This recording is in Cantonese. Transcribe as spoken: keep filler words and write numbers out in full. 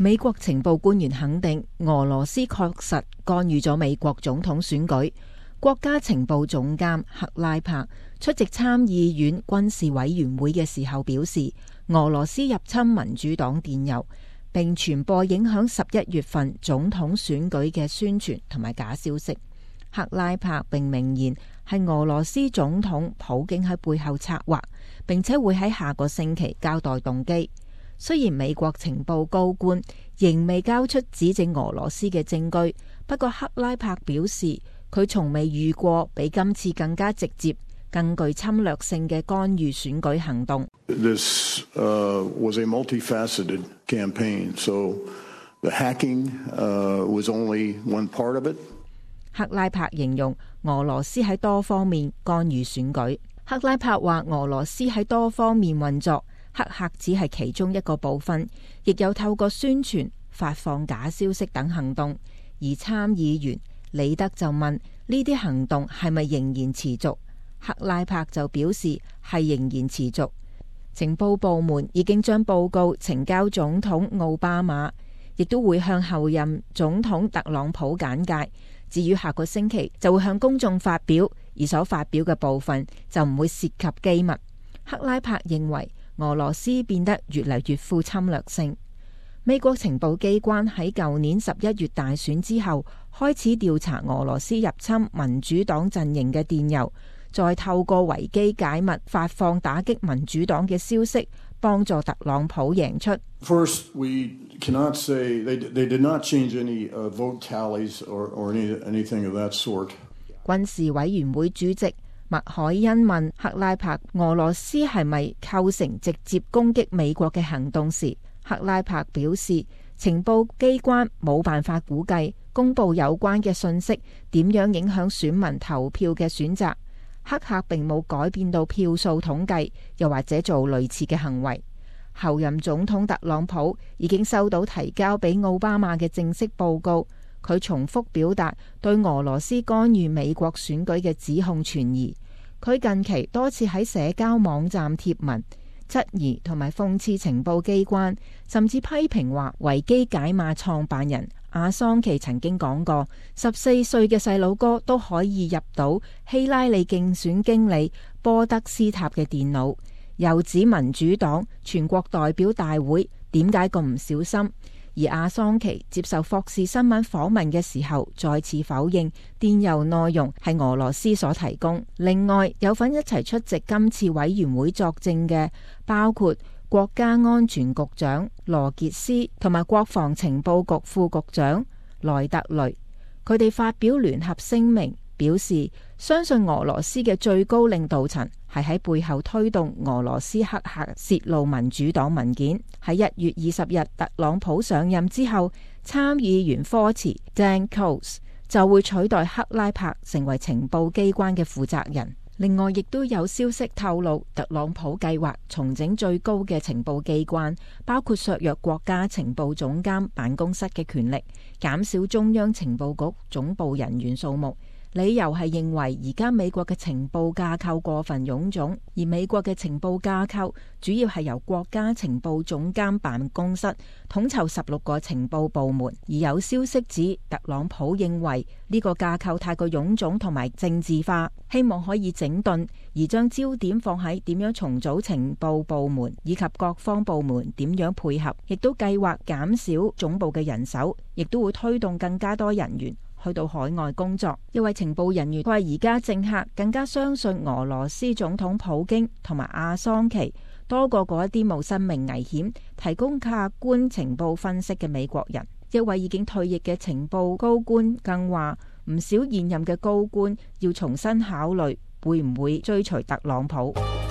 美國情報官員肯定俄羅斯確實干預咗美國總統選舉。國家情報總監克拉柏出席參議院軍事委員會嘅時候表示，俄羅斯入侵民主黨電郵，並傳播影響十一月份總統選舉嘅宣傳同埋假消息。克拉柏並明言係俄羅斯總統普京喺背後策劃，並且會喺下個星期交代動機。雖然美國情報高官仍未交出指證俄羅斯嘅證據，不過克拉柏表示佢從未遇過比今次更加直接、更具侵略性嘅干預選舉行動。 This, uh, was a multifaceted campaign, so the hacking, uh, was only one part of it. 克拉柏形容俄羅斯喺多方面干預選舉。克拉柏話俄羅斯喺多方面運作，黑客只係其中一個部分，亦有透過宣傳、發放假消息等行動。而參議員李德就問呢啲行動係咪仍然持續？克拉柏就表示係仍然持續。情報部門已經將報告呈交總統奧巴馬，亦都會向後任總統特朗普簡介。至於下個星期就會向公眾發表，而所發表嘅部分就唔會涉及機密。克拉柏認為俄羅斯變得越嚟越富侵略性。美國情報機關喺舊年十一月大選之後開始調查俄羅斯入侵民主黨陣營嘅電郵，再透過維基解密發放打擊民主黨嘅消息，幫助特朗普贏出。 First, we cannot say they, they did not change any, uh, vote tallies or, or any, anything of that sort. 軍事委員會主席麥凱恩問克拉柏俄羅斯係咪構成直接攻擊美國嘅行動時，克拉柏表示情報機關冇辦法估計公布有關嘅信息點樣影響選民投票嘅選擇。黑客並冇改變到票數統計，又或者做類似嘅行為。後任總統特朗普已經收到提交俾奧巴馬嘅正式報告，佢重複表達對俄羅斯干預美國選舉嘅指控存疑。佢近期多次喺社交網站貼文，質疑同埋諷刺情報機關，甚至批評話維基解碼創辦人阿桑奇曾經講過，十四歲嘅細佬哥都可以入到希拉里競選經理波德斯塔嘅電腦。又指民主黨全國代表大會點解咁唔小心？而阿桑奇接受霍士新聞訪問嘅時候，再次否認電郵內容係俄羅斯所提供。另外，有份一齊出席今次委員會作證嘅，包括國家安全局長羅傑斯同埋國防情報局副局長萊特雷。佢哋發表聯合聲明，表示相信俄羅斯嘅最高領導層係喺背後推動俄羅斯黑客泄露民主黨文件。喺一月二十日特朗普上任之後，參議員科茨 Dan Coats 就會取代克拉柏成為情報機關嘅負責人。另外，亦都有消息透露，特朗普計劃重整最高嘅情報機關，包括削弱國家情報總監辦公室嘅權力，減少中央情報局總部人員數目。理由係認為而家美國嘅情報架構過分臃腫，而美國嘅情報架構主要係由國家情報總監辦公室統籌十六個情報部門。而有消息指特朗普認為呢個架構太過臃腫同埋政治化，希望可以整頓，而將焦點放喺點樣重組情報部門以及各方部門點樣配合，亦都計劃減少總部嘅人手，亦都會推動更加多人員去到海外工作。一位情報人員話，而家政客更加相信俄羅斯總統普京同埋阿桑奇多過嗰一啲冇生命危險、提供客觀情報分析嘅美國人。一位已經退役嘅情報高官更話，唔少現任嘅高官要重新考慮會唔會追隨特朗普。